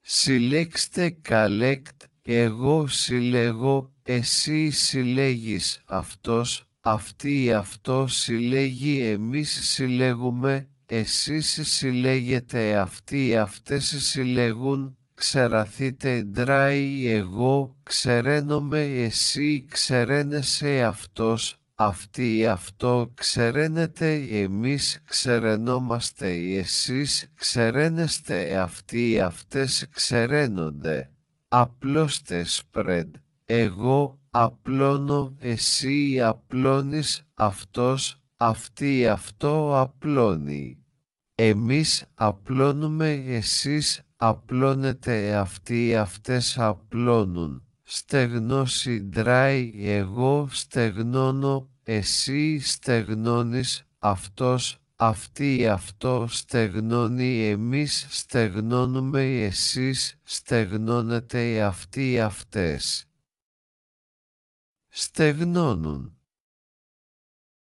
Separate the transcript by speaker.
Speaker 1: Συλλέξτε καλέκτ, εγώ συλλέγω, εσύ συλλέγεις, αυτός, αυτή αυτό συλλέγει, εμείς συλλέγουμε, εσείς συλλέγετε, αυτοί αυτές συλλέγουν, ξεραθείτε ντράι, εγώ ξεραίνομαι, εσύ ξεραίνεσαι, αυτός, αυτοί αυτό ξεραίνετε, εμείς ξεραινόμαστε, εσείς ξεραίνεστε, αυτοί αυτές ξεραίνονται. Απλώστε spread. Εγώ απλώνω, εσύ απλώνεις, αυτός, αυτή αυτό απλώνει. Εμείς απλώνουμε, εσείς απλώνετε, αυτοί αυτές απλώνουν. Στεγνώσει ντράι, εγώ στεγνώνω, εσύ στεγνώνεις, αυτός, αυτή αυτό στεγνώνει, εμείς στεγνώνουμε, εσείς στεγνώνετε, αυτοί αυτές στεγνώνουν.